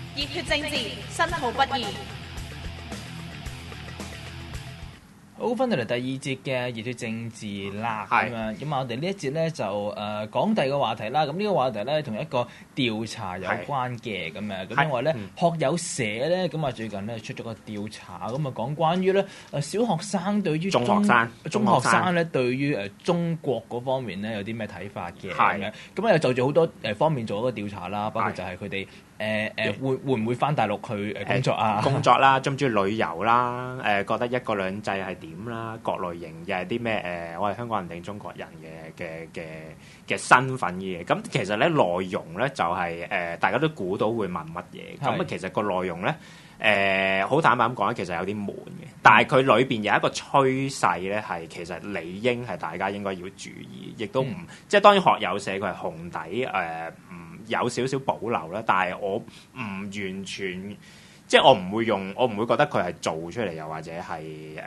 熱血政治，申號不義。 好，翻到嚟第二節嘅熱血政治啦， 係咁我哋呢一節咧就講第二個話題啦。咁呢個話題咧同一個調查有關嘅咁因為咧學友社咧最近咧出咗個調查，講關於咧小學生對於中學生咧對於中國嗰方面咧有啲咩睇法嘅咁又就住好多方面做一個調查啦，包括就係佢哋會唔會翻大陸去工作啊？ 工作啦，中唔中意旅遊啦？覺得一國兩制係點啦？各類型又係啲咩？我係香港人定中國人嘅身份嘅嘢。咁其實咧內容咧就係大家都估到會問乜嘢。咁其實個內容咧好坦白咁講咧，其實有啲悶嘅。但係佢裏邊有一個趨勢咧，係其實理應係大家應該要注意，亦都唔即係當然學友社佢係紅底有少少保留啦，但係我唔完全，即係我唔會覺得佢係做出嚟，又或者係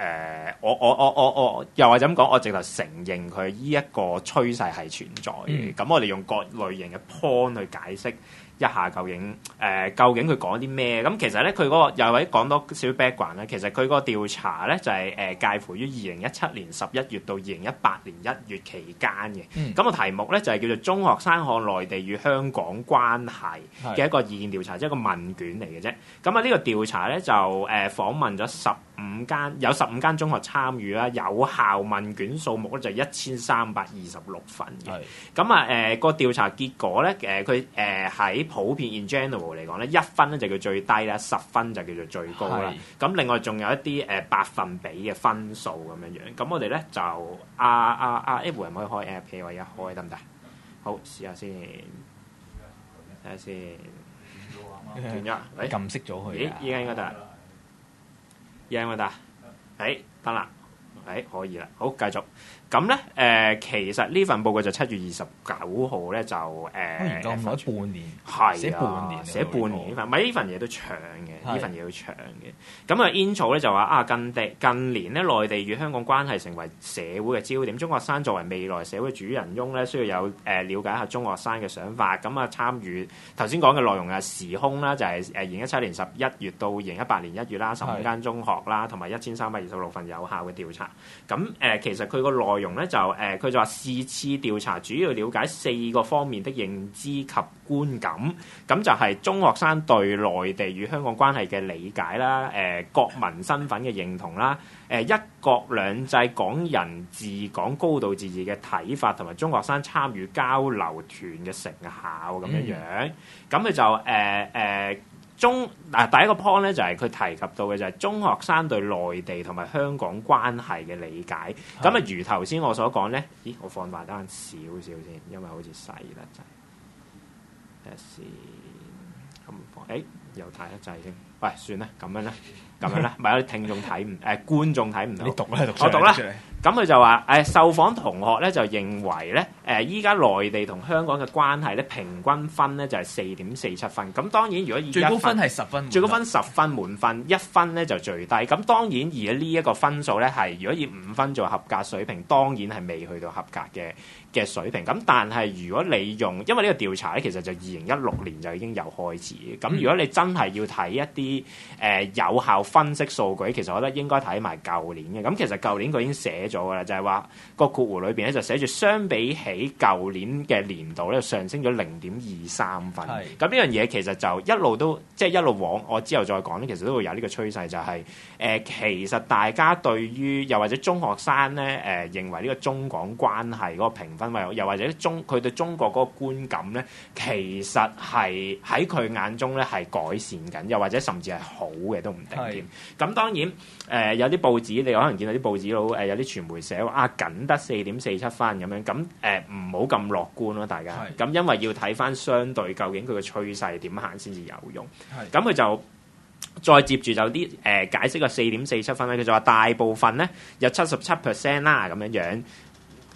我又或者咁講，我直頭承認佢呢一個趨勢係存在嘅。咁我哋用各類型嘅 point 去解釋一下究竟佢講啲咩？咁其實咧佢嗰個又或者講多少 background 咧，其實佢個調查咧就係介乎於2017年11月到2018年1月期間嘅。咁個題目咧就係叫做中學生看內地與香港關係嘅一個意見調查，即係一個問卷嚟嘅啫。咁呢個調查咧就訪問咗有15間中學參與啦，有效問卷數目咧就1326份嘅。咁個調查結果咧佢喺普遍 in general 嚟講咧，1分咧就叫最低啦，10分就叫做最高啦。咁另外仲有一啲百分比嘅分數咁樣。咁我哋咧就Apple 可唔可以開 app 俾我而家開得唔得？好，試下先，睇下先。斷咗， 撳熄咗佢。 咦，依家應該得啦，依家應該得，得啦，可以啦，好，繼續。咁咧其實呢份報告就7月29號咧就研究咗半年，寫半年呢份，呢份嘢都長嘅，呢份嘢都長嘅。咁intro 咧就話近年咧內地與香港關係成為社會嘅焦點，中學生作為未來社會主人翁咧，需要有了解下中學生嘅想法。參與頭先講嘅內容嘅時空啦，就係2017年11月到2018年1月啦，15間中學啦，同埋1326份有效嘅調查。咁其實佢個內容咧就佢就話是次調查主要了解4個方面的認知及觀感，咁就係中學生對內地與香港關係嘅理解啦，國民身份嘅認同啦，一國兩制、港人治港、高度自治嘅睇法，同埋中學生參與交流團嘅成效咁樣。咁佢就第一個 point 咧就係佢提及到嘅就係中學生對內地同埋香港關係嘅理解。咁如頭先我所講咧，我放大單少少先，因為好似細得滯。睇下先，咁放，又大得滯添。喂，算啦，咁樣啦，咪有啲聽眾睇唔觀眾睇唔到。 你讀啦， 我讀啦。咁佢就話受訪同學咧就認為咧依家內地同香港嘅關係咧平均分咧就係4.47分。咁當然如果以最高分係10分， 最高分10分滿分，1分咧就最低。咁當然而家呢一個分數咧係如果以5分做合格水平，當然係未去到合格嘅水平。咁但係如果你因為呢個調查咧其實就2016年就已經有開始。咁如果你真係要睇一啲有效分析數據，其實我覺得應該睇埋舊年嘅。咁其實舊年佢已經寫咗㗎啦，就係話個括弧裏邊咧就寫住相比起舊年嘅年度咧上升咗0.23分。咁呢樣嘢其實就一路都即係一路往我之後再講咧，其實都會有呢個趨勢，就係其實大家對於又或者中學生咧認為呢個中港關係嗰個評分，又或者佢對中國嗰個觀感咧，其實係喺佢眼中咧係改善緊，又或者甚至係好嘅都唔定添。咁當然有啲報紙你可能見到啲報紙佬有啲傳媒寫話僅得4.47分咁樣，咁唔好咁樂觀咯，大家。咁因為要睇翻相對究竟佢嘅趨勢點行先至有用。咁佢就再接住就啲解釋個4.47分咧，佢就話大部分咧有77% 啦咁樣。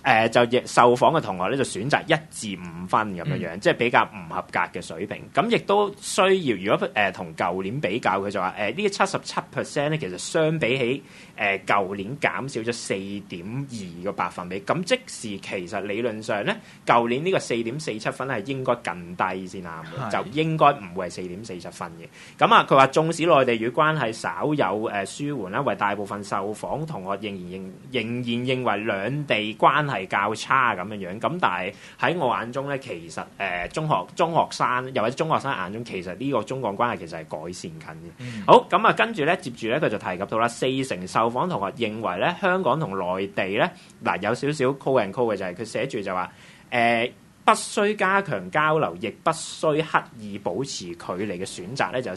就亦受訪嘅同學咧就選擇1至5分咁樣樣，即係比較唔合格嘅水平。咁亦都需要，如果同舊年比較，佢就話呢77%咧，其實相比起舊年減少咗4.2個百分比。咁即時其實理論上咧，舊年呢個4.47分係應該更低先啱，就應該唔會係4.47分嘅。咁啊，佢話縱使內地與關係稍有舒緩啦，為大部分受訪同學仍然認為兩地關係較差咁樣樣。咁但係喺我眼中咧，其實中學生又或者中學生眼中，其實呢個中港關係其實係改善緊嘅。好，咁啊，跟住咧，接住咧佢就提及到啦，40%受訪同學認為咧，香港同內地咧嗱有少少 call and call 嘅，就係佢寫住就話不需加強交流，亦不需刻意保持距離嘅選擇咧，就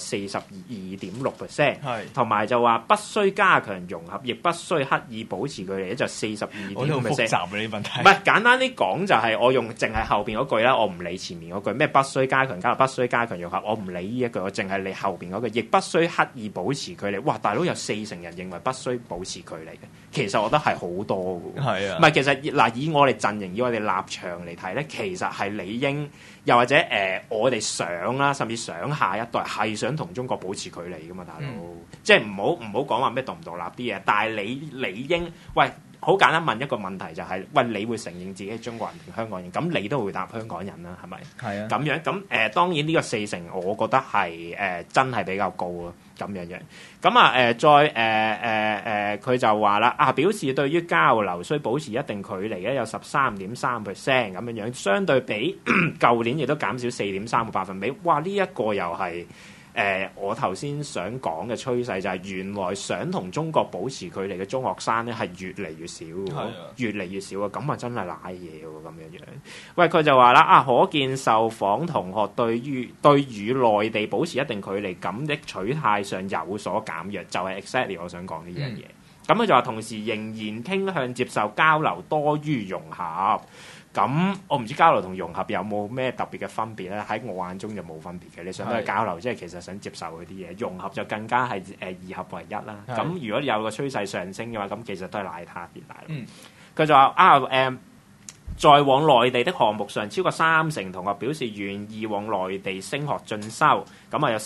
42.6%。係，同埋就話不需加強融合，亦不需刻意保持距離咧，就42.5%。 我好複雜嘅呢個問題。 唔係簡單啲講，就係我用淨係後邊嗰句啦，我唔理前面嗰句咩不需加強交流，不需加強融合，我唔理呢一句，我淨係理後邊嗰句，亦不需刻意保持距離。哇！大佬有40%人認為不需保持距離嘅，其實我覺得係好多嘅。係啊，唔係其實嗱，以我哋陣營，以我哋立場嚟睇咧，其實係理應，又或者我哋想啦，甚至想下一代係想同中國保持距離噶嘛，大佬，即係唔好講話咩獨唔獨立啲嘢，但係你理應，喂，好簡單問一個問題就係，喂，你會承認自己係中國人定香港人？咁你都會答香港人啦，係咪？係啊。咁樣咁當然呢個40%，我覺得係真係比較高咯，咁樣樣。咁啊再佢就話啦，表示對於交流需保持一定距離咧，有13.3% 咁樣樣，相對比舊年亦都減少4.3個百分比。哇！呢一個又係我頭先想講嘅趨勢，就係原來想同中國保持距離嘅中學生咧係越嚟越少，越嚟越少啊！咁啊真係賴嘢喎，咁樣樣。喂，佢就話啦，可見受訪同學對與內地保持一定距離感的取態上有所減弱，就係 exactly 我想講呢樣嘢。咁佢就話同時仍然傾向接受交流多於融合。咁我唔知交流同融合有冇咩特別嘅分別咧？喺我眼中就冇分別嘅。你想都係交流，即係其實想接受嗰啲嘢；融合就更加係二合為一啦。咁如果有個趨勢上升嘅話，咁其實都係賴他別大。佢就話在往內地的項目上，超過30%同學表示願意往內地升學進修，咁啊有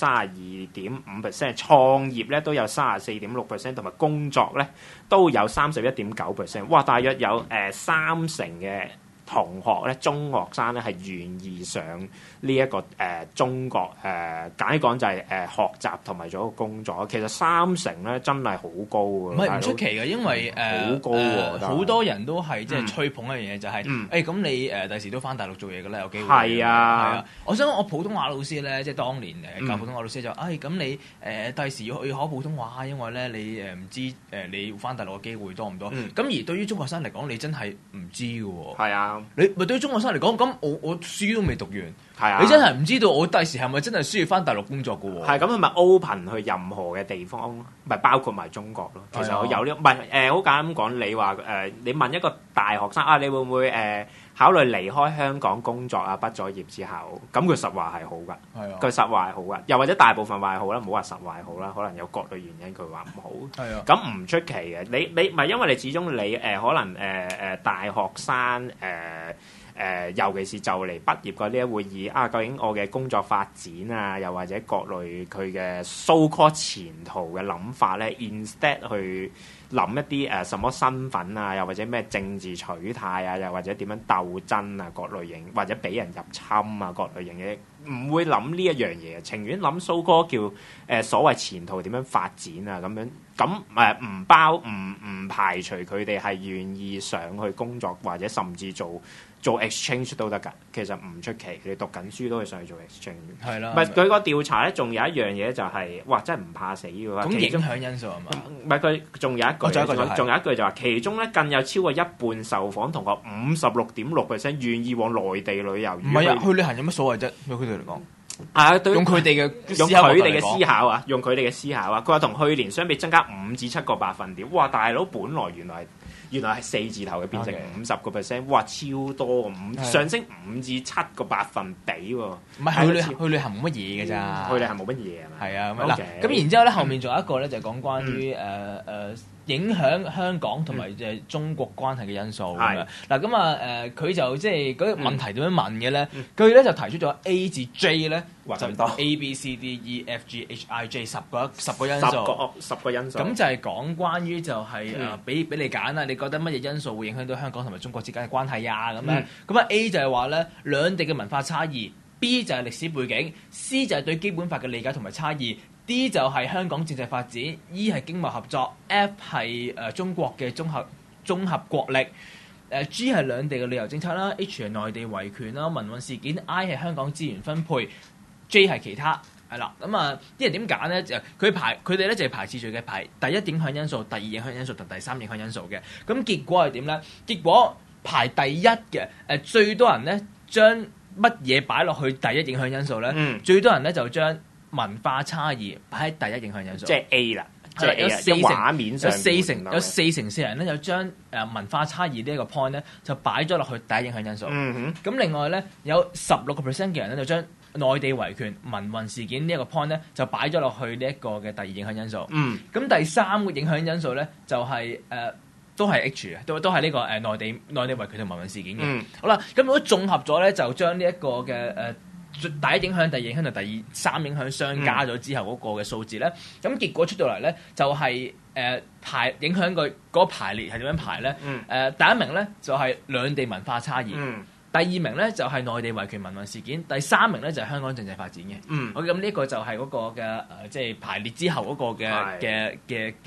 32.5%，創業咧都有34.6%，同埋工作咧都有31.9%。哇！大約有30%嘅同學咧，中學生咧係願意上呢一個中國簡講就係學習同埋做一個工作。其實30%咧真係好高喎， 唔係唔出奇嘅，因為好高喎， 好多人都係即係吹捧一樣嘢，就係咁你第時都翻大陸做嘢嘅啦，有機會。 係啊， 我想我普通話老師咧，即係當年教普通話老師就咁你第時要考普通話，因為咧你唔知你翻大陸嘅機會多唔多。咁而對於中學生嚟講，你真係唔知嘅喎。 係啊。 你咪對於中學生嚟講，咁我書都未讀完， 係啊， 你真係唔知道我第時係咪真係需要翻大陸工作嘅喎？ 係咁，係咪 open 去任何嘅地方，咪包括埋中國咯？其實我有呢，唔係好簡單咁講，你話你問一個大學生你會唔會考慮離開香港工作啊？畢咗業之後，咁佢實話係好㗎，佢實話係好㗎，又或者大部分話係好啦，唔好話實話係好啦，可能有各類原因佢話唔好。係啊，咁唔出奇嘅，你唔係因為你始終你可能大學生尤其是就嚟畢業嗰啲會議究竟我嘅工作發展啊，又或者各類佢嘅 so-called 前途嘅諗法咧 ，instead 去諗一啲什麼身份啊，又或者咩政治取態啊，又或者點樣鬥爭啊，各類型或者俾人入侵啊，各類型嘅唔會諗呢一樣嘢，情願諗 so-called 叫所謂前途點樣發展啊咁樣。咁唔排除佢哋係願意上去工作，或者甚至做 exchange 都得㗎。其實唔出奇，你讀緊書都可以上去做 exchange。係啦。唔係佢個調查咧，仲有一樣嘢就係，哇！真係唔怕死㗎喎。咁影響因素係嘛？唔係佢仲有一句，仲有一句就話，其中咧更有超過一半受訪同學56.6% 願意往內地旅遊。唔係啊，去旅行有乜所謂啫？對佢哋嚟講。用佢哋嘅思考啊！佢話同去年相比增加5至7個百分點。哇！大佬，本來原來係4字頭嘅，變成50%，哇！超多上升5至7個百分比喎。唔係去旅行冇乜嘢嘅咋？去旅行冇乜嘢係咪？係啊，嗱咁然之後咧，後面仲有一個咧就係講關於影響香港同埋中國關係嘅因素咁樣。嗱咁啊佢就即係嗰個問題點樣問嘅咧？佢咧就提出咗 A 至 J 咧，就 A B C D E F G H I J 十個因素。 十個因素。 咁就係講關於就係俾你揀啦，你覺得乜嘢因素會影響到香港同埋中國之間嘅關係啊？咁樣咁啊 A 就係話咧兩地嘅文化差異，B 就係歷史背景，C 就係對基本法嘅理解同埋差異。D 就係香港政制發展 ，E 係經貿合作 ，F 係中國嘅綜合國力，G 係兩地嘅旅遊政策啦，H 係內地維權啦、民運事件 ，I 係香港資源分配 ，J 係其他，係啦。咁啊，啲人點揀咧？就佢哋咧就係排次序嘅，排第一影響因素、第二影響因素同第三影響因素嘅。咁結果係點咧？結果排第一嘅最多人咧將乜嘢擺落去第一影響因素咧？最多人咧就將文化差異擺喺第一影響因素， 即係 A 啦，即係有畫面上有四成四人咧就將文化差異呢一個 point 咧就擺咗落去第一影響因素。咁另外咧有16% 嘅人咧就將內地維權、民運事件呢一個 point 咧就擺咗落去呢一個嘅第二影響因素。咁第三個影響因素咧就係都係 H 嘅，都係呢個內地維權同民運事件嘅。好啦，咁如果綜合咗咧，就將呢一個嘅第一影響、第二影響同第三影響相加咗之後嗰個嘅數字咧，咁結果出到嚟咧就係排影響嗰個排列係點樣排咧？第一名咧就係兩地文化差異，第二名咧就係內地維權民運事件，第三名咧就係香港政制發展嘅。好，咁呢個就係嗰個嘅即係排列之後嗰個嘅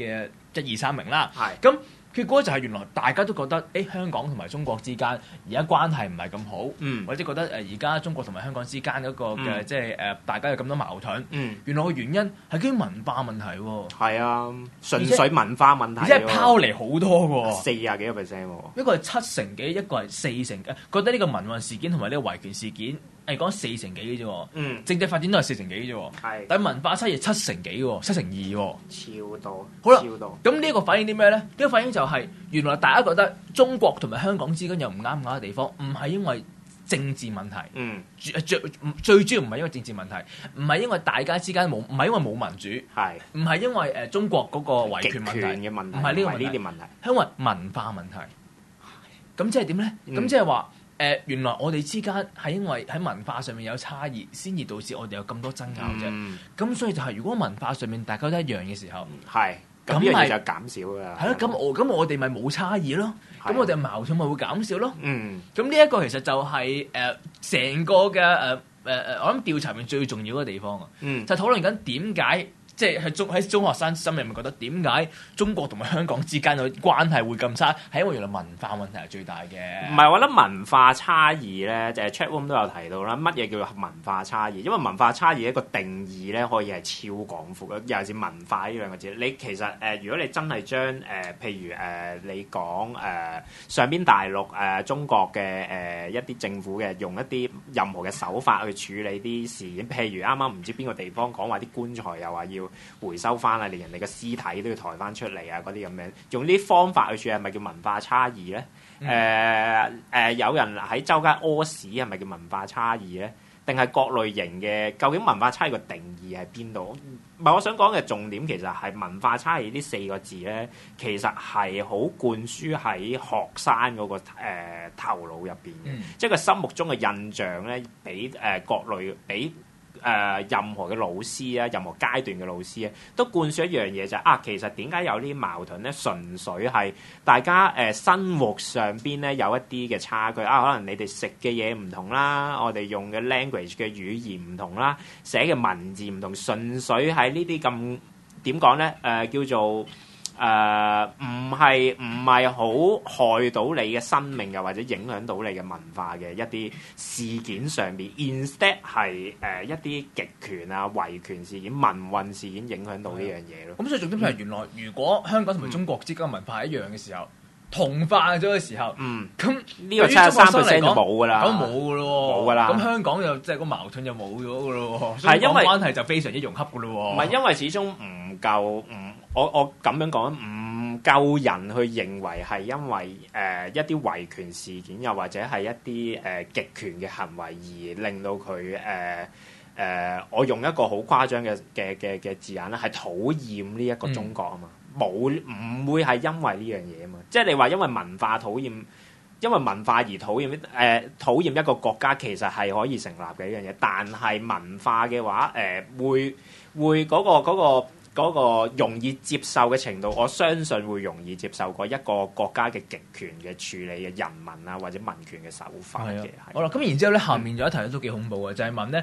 1、2、3名啦。咁結果就係原來大家都覺得，香港同埋中國之間而家關係唔係咁好，或者覺得而家中國同埋香港之間嗰個嘅即係大家有咁多矛盾。原來個原因係基於文化問題喎。 係啊，純粹文化問題。 即係拋離好多喎 ，40幾個%。 一個係7成幾，一個係4成幾。覺得呢個民運事件同埋呢個維權事件係講4成幾嘅啫。政制發展都係4成幾嘅啫。但係文化差異7成幾喎，7成2喎。 超多。 好啦， 超多。咁呢個反映啲咩咧？呢個反映就係原來大家覺得中國同埋香港之間有唔啱嘅地方，唔係因為政治問題，最主要唔係因為政治問題，唔係因為大家之間唔係因為冇民主，唔係因為中國嗰個維權問題嘅問題，唔係呢個問題，係因為文化問題。咁即係點咧？咁即係話原來我哋之間係因為喺文化上面有差異，先至導致我哋有咁多爭拗啫。咁所以就係如果文化上面大家都一樣嘅時候，咁呢樣嘢就減少㗎。係咯，咁我哋咪冇差異咯。咁我哋矛盾咪會減少咯。咁呢一個其實就係成個嘅我諗調查入面最重要嘅地方啊。就討論緊點解。即係喺中學生心入面覺得點解中國同埋香港之間嘅關係會咁差？係因為原來文化問題係最大嘅。唔係，我覺得文化差異咧，就係 chatroom 都有提到啦。乜嘢叫做文化差異？因為文化差異一個定義咧，可以係超廣闊嘅。尤其是文化呢兩個字，你其實如果你真係將譬如你講上邊大陸中國嘅一啲政府嘅用一啲任何嘅手法去處理啲事件，譬如啱啱唔知邊個地方講話啲棺材又話要回收翻啊，連人哋嘅屍體都要抬翻出嚟啊，嗰啲咁樣，用呢啲方法去處理係咪叫文化差異咧？有人喺周街屙屎係咪叫文化差異咧？定係各類型嘅？究竟文化差異個定義喺邊度？唔係，我想講嘅重點其實係文化差異呢4個字咧，其實係好灌輸喺學生嗰個頭腦入邊嘅，即係佢心目中嘅印象咧，俾各類俾。任何嘅老師啊，任何階段嘅老師啊，都灌輸一樣嘢就係其實點解有呢啲矛盾咧？純粹係大家生活上邊咧有一啲嘅差距啊，可能你哋食嘅嘢唔同啦，我哋用嘅 language 嘅語言唔同啦，寫嘅文字唔同，純粹係呢啲咁點講咧？叫做唔係好害到你嘅生命，又或者影響到你嘅文化嘅一啲事件上面 instead 係一啲極權啊、維權事件、民運事件影響到呢樣嘢咯。咁所以重點係原來如果香港同埋中國之間嘅文化係一樣嘅時候，同化咗嘅時候，咁呢個73%就冇噶啦，咁冇噶咯，冇噶啦。咁香港就即係個矛盾就冇咗噶咯，係因為關係就非常之融洽噶咯。唔係因為始終唔夠，我咁樣講唔夠人去認為係因為一啲維權事件，又或者係一啲極權嘅行為而令到佢我用一個好誇張嘅字眼咧，係討厭呢一個中國啊嘛。 唔會係因為呢樣嘢啊嘛。即係你話因為文化討厭。因為文化而討厭一個國家，其實係可以成立嘅一樣嘢。但係文化嘅話，會嗰個容易接受嘅程度，我相信會容易接受過一個國家嘅極權嘅處理嘅人民啊或者民權嘅手法嘅。 好啦，咁然之後咧，下面有一題都幾恐怖嘅，就係問咧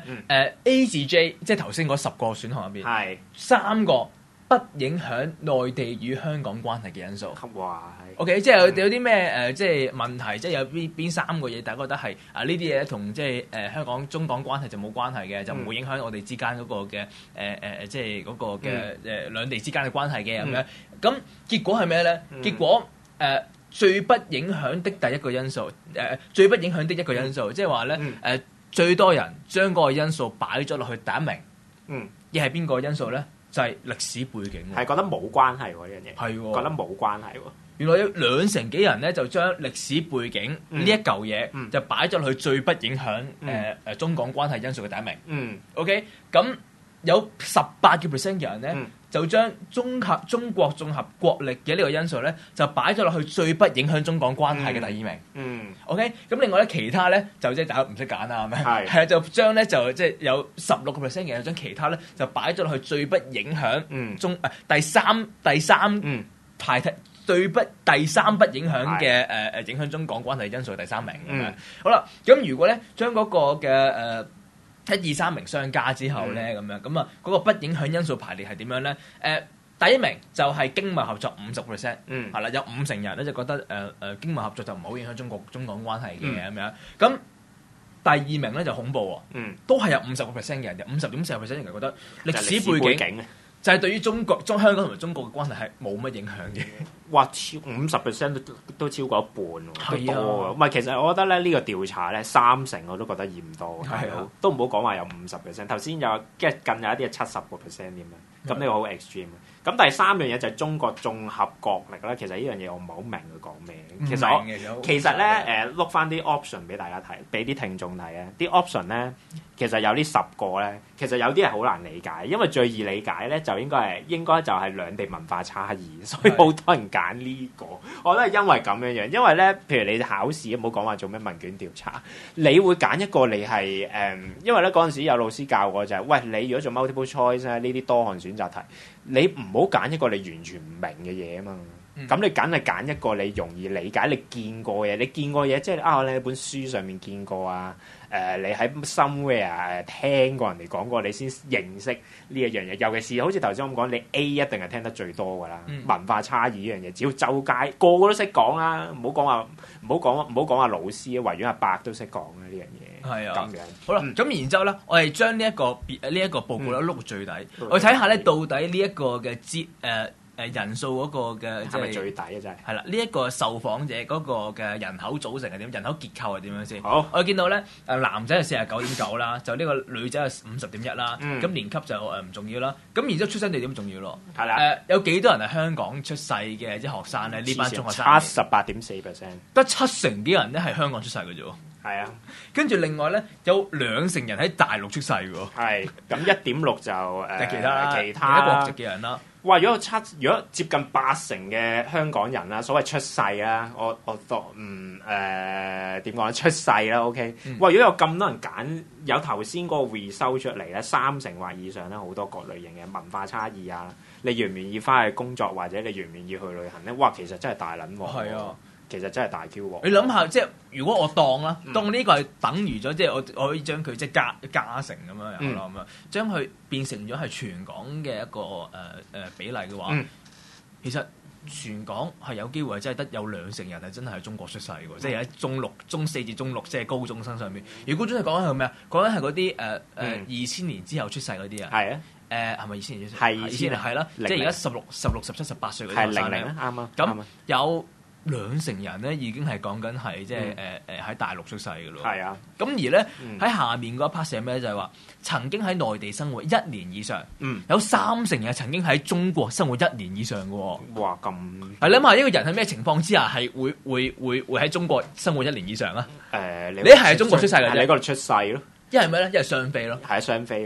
A 至 J， 即係頭先嗰10個選項入邊，係3個不影響內地與香港關係嘅因素。 哇 ！OK， 即係有啲咩即係問題，即係有邊3個嘢，大家覺得係呢啲嘢同即係香港中港關係就冇關係嘅，就唔會影響我哋之間嗰個嘅即係嗰個嘅兩地之間嘅關係嘅咁樣。咁結果係咩咧？結果最不影響的第一個因素，最不影響的一個因素，即係話咧最多人將嗰個因素擺咗落去第一名。而係邊個因素咧？就係歷史背景， 係覺得冇關係喎呢樣嘢， 係覺得冇關係喎。 原來有2成幾人咧，就將歷史背景呢一嚿嘢就擺咗落去最不影響中港關係因素嘅第一名。OK， 咁有18% 嘅人咧，就將中國綜合國力嘅呢個因素咧，就擺咗落去最不影響中港關係嘅第2名。OK， 咁另外咧其他咧就即係大家唔識揀啦，係咪？係啊，就將咧就即係有16% 嘅人將其他咧就擺咗落去最不影響第三排第三不影響嘅影響中港關係因素嘅第3名咁樣。好啦，咁如果咧將嗰個嘅1、2、3名相加之後咧，咁樣咁啊，嗰個不影響因素排列係點樣咧？第1名就係經貿合作50%，係啦，有5成人咧就覺得經貿合作就唔好影響中港關係嘅咁樣。咁第2名咧就恐怖喎，都係有50% 嘅人，有50.4% 嘅人覺得歷史背景就係對於香港同埋中國嘅關係係冇乜影響嘅。 哇，50% 都超過一半喎，都多喎。唔係，其實我覺得咧呢個調查咧3成我都覺得嫌多，都唔好講話有50%。頭先有近有一啲係70%添啊，咁呢個好 extreme。咁第3樣嘢就係中國綜合國力啦。其實呢樣嘢我唔係好明佢講咩。其實咧look 翻啲 option 俾大家睇，俾啲聽眾睇啊。啲 option 咧其實有呢10個咧，其實有啲係好難理解，因為最易理解咧就應該就係兩地文化差異，所以好多人揀呢個。我覺得係因為咁樣樣，因為咧譬如你考試，唔好講話做咩問卷調查，你會揀一個你係因為咧嗰陣時有老師教過就係，喂，你如果做 multiple choice 咧呢啲多項選擇題，你唔好揀一個你完全唔明嘅嘢啊嘛。咁你梗係揀一個你容易理解、你見過嘅嘢。你見過嘢即係你喺本書上面見過啊。你喺 somewhere 聽過人哋講過，你先認識呢一樣嘢。尤其是好似頭先咁講，你 A 一定係聽得最多㗎啦。文化差異呢樣嘢，只要周街個個都識講啦，唔好講話老師，維園阿伯都識講啦呢樣嘢。係啊，咁樣好啦。咁然之後咧，我哋將呢一個報告咧碌到最底，我睇下咧到底呢一個嘅人數嗰個嘅係咪最底啊？真係係啦，呢一個受訪者嗰個嘅人口組成係點？人口結構係點樣先？ 好， 我見到咧男仔係49.9啦，就呢個女仔係50.1啦。咁年級就唔重要啦。咁然之後出生地點重要咯。係啦。有幾多人係香港出世嘅啲學生咧？呢班中學生 78.4%， 得7成幾人咧係香港出世嘅啫喎。係啊，跟住另外咧有2成人喺大陸出世嘅喎。係， 咁1.6就其他國籍嘅人啦。 哇！如果接近8成嘅香港人啦，所謂出世啦，我當點講咧？出世啦 ，OK。哇！如果有咁多人揀，有頭先嗰個 result 出嚟咧，3成或以上咧，好多各類型嘅文化差異啊，你願唔願意翻去工作，或者你願唔願意去旅行咧？哇！其實真係大撚喎。係啊。其實真係大 Q 喎！ 你諗下，即係如果我當呢個係等於咗，即係我可以將佢即係加成咁樣咁樣，將佢變成咗係全港嘅一個比例嘅話，其實全港係有機會係真係得有2成人係真係喺中國出世嘅，即係喺中6、中4至中6，即係高中生上面。如果高中係講緊係咩啊？講緊係嗰啲2000年之後出世嗰啲啊。係啊。係咪2000年出世？係2000年係啦，即係而家16、17、18歲嗰啲學生咧。啱啊！咁有2成人咧已經係講緊係即係喺大陸出世嘅咯。係啊。咁而咧喺下面嗰一 part 寫咩咧？就係話曾經喺內地生活1年以上，有3成人曾經喺中國生活1年以上嘅喎。哇！咁係諗下一個人喺咩情況之下係會喺中國生活1年以上啊？你係喺中國出世嘅啫， 你嗰度出世咯。 一係咩咧？一係雙非咯。 係雙非啊。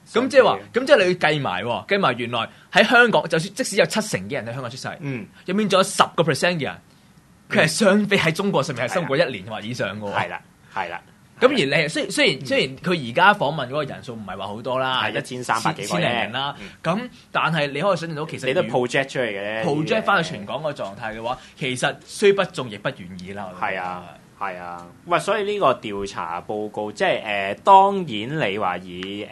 咁即係話，咁即係你要計埋原來喺香港，就算即使有70%嘅人喺香港出世，入面仲有10% 嘅人，佢係相比喺中國上面係生活過1年或以上嘅喎。 係啦。 咁而你雖然佢而家訪問嗰個人數唔係話好多啦， 係1300幾個人啦。咁但係你可以想象到，其實你都 project 出嚟嘅 project 翻去全港個狀態嘅話，其實雖不中亦不願意啦。 係啊，喂，所以呢個調查報告即係當然你話以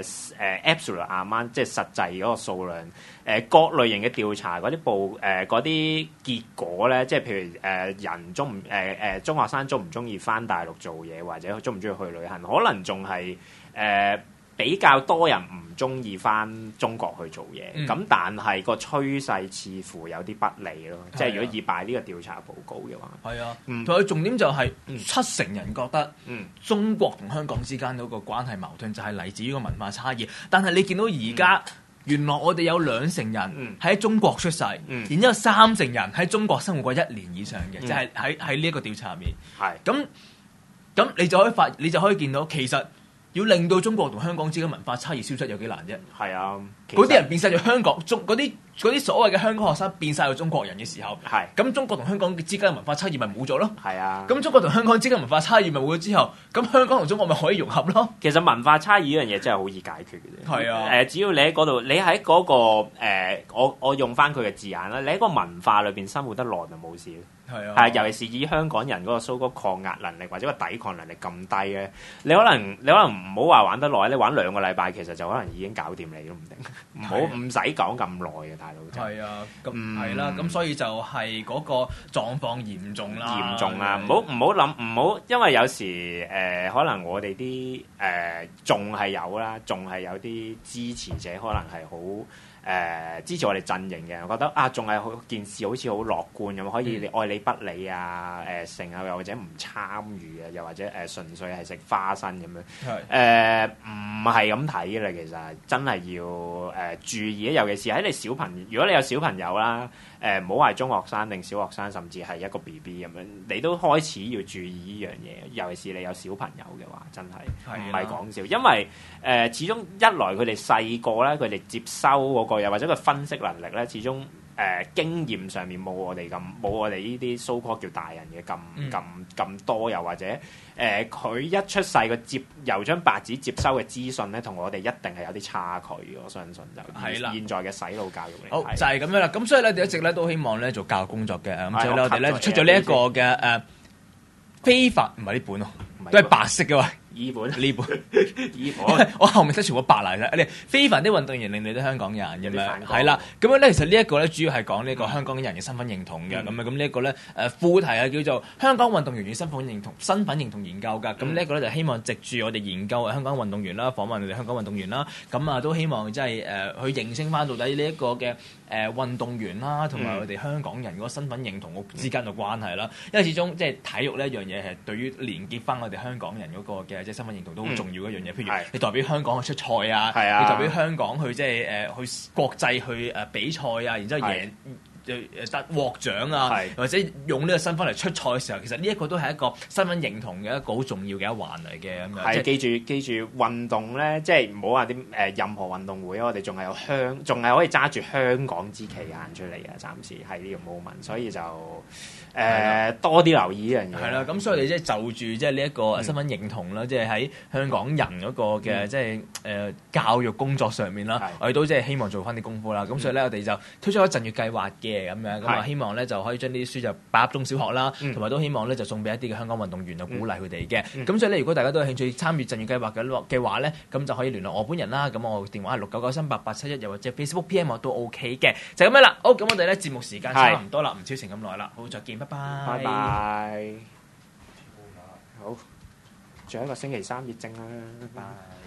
absolute amount 即係實際嗰個數量，各類型嘅調查嗰啲結果咧，即係譬如人中學生中唔中意返大陸做嘢，或者中唔中意去旅行，可能仲係比較多人唔中意返中國去做嘢，咁但係個趨勢似乎有啲不利咯。即係如果以拜呢個調查報告嘅話， 係啊，同埋重點就係70%人覺得中國同香港之間嗰個關係矛盾就係嚟自於個文化差異。但係你見到而家原來我哋有2成人喺中國出世，然之後3成人喺中國生活過1年以上嘅，就係喺呢一個調查入面。係咁你就可以見到其實。要令到中國同香港之間文化差異消失有幾難啫？係啊，嗰啲人變晒咗香港嗰啲所謂嘅香港學生變晒咗中國人嘅時候，咁中國同香港之間嘅文化差異咪冇咗咯？係啊，咁中國同香港之間文化差異咪冇咗之後，咁香港同中國咪可以融合咯？其實文化差異呢樣嘢真係好易解決嘅啫。係啊，只要你喺嗰度，你喺嗰個我用翻佢嘅字眼啦，你喺個文化裏邊生活得耐就冇事。係啊，尤其是以香港人嗰個蘇嗰抗壓能力或者個抵抗能力咁低咧，你可能唔好話玩得耐，你玩2個禮拜其實就可能已經搞掂你都唔定，唔使講咁耐嘅大佬。係啊，咁係啦，咁所以就係嗰個狀況嚴重啦。嚴重啊！唔好諗，唔好，因為有時可能我哋啲仲係有啦，仲係有啲支持者可能係好。支持我哋陣營嘅，我覺得仲係件事好似好樂觀咁，可以愛理不理啊，成啊，又或者唔參與啊，又或者純粹係食花生咁樣，唔係咁睇嘅啦。其實真係要注意，尤其是喺你小朋友，如果你有小朋友啦，唔好話中學生定小學生，甚至係一個 BB 咁樣，你都開始要注意呢樣嘢。尤其是你有小朋友嘅話，真係唔係講笑，因為始終一來佢哋細個咧，佢哋接收嗰個又或者佢分析能力咧，始終經驗上面冇我哋呢啲 so called 叫大人嘅咁多，又或者佢一出世個由張白紙接收嘅資訊咧，同我哋一定係有啲差距。我相信就係啦，現在嘅洗腦教育嚟。好就係咁樣啦。咁所以咧，我哋一直咧都希望咧做教育工作嘅。咁所以咧，我哋咧出咗呢一個嘅非法唔係呢本咯，都係白色嘅喎。呢本我後面寫全部白嚟嘅，你非凡的運動員令你哋香港人咁樣，係啦，咁樣咧其實呢一個咧主要係講呢個香港人嘅身份認同嘅，咁呢一個咧副題係叫做香港運動員與身份認同研究㗎，咁呢一個咧就希望藉住我哋研究香港運動員啦，訪問我哋香港運動員啦，咁都希望即係去認清翻到底呢一個嘅運動員啦，同埋我哋香港人嗰個身份認同之間嘅關係啦，因為始終即係體育呢一樣嘢係對於連結翻我哋香港人嗰個嘅即係身份認同都好重要嘅一樣嘢。譬如你代表香港去出賽啊，你代表香港去即係去國際去比賽啊，然之後贏得獲獎啊，或者用呢個身份嚟出賽嘅時候，其實呢一個都係一個身份認同嘅一個好重要嘅一環嚟嘅咁樣。係記住運動咧，即係唔好話啲任何運動會，我哋仲係可以揸住香港之旗行出嚟嘅，暫時係呢個 moment，所以就多啲留意呢樣嘢。係啦，咁所以你即係就住即係呢一個身份認同啦，即係喺香港人嗰個嘅即係教育工作上面啦，我哋都即係希望做翻啲功夫啦。咁所以咧，我哋就推出咗陣月計劃嘅。咁樣咁啊，希望咧就可以將呢啲書就擺入中小學啦，同埋都希望咧就送俾一啲嘅香港運動員，就鼓勵佢哋嘅。咁所以咧，如果大家都有興趣參與陣月計劃嘅話咧，咁就可以聯絡我本人啦。咁我電話係699938871，又或者 Facebook PM 都 OK 嘅。就咁樣啦。好，咁我哋咧節目時間差唔多啦，唔超成咁耐啦。好，再見，拜拜。拜拜。好，仲有一個星期3熱症啦。拜拜。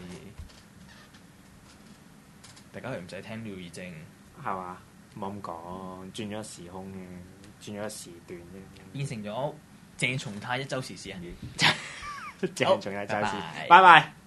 大家係唔使聽尿熱症，係嘛？冇咁講，轉咗時空嘅，轉咗時段嘅，變成咗鄭松泰一週時事啊！鄭松泰一週時，拜拜。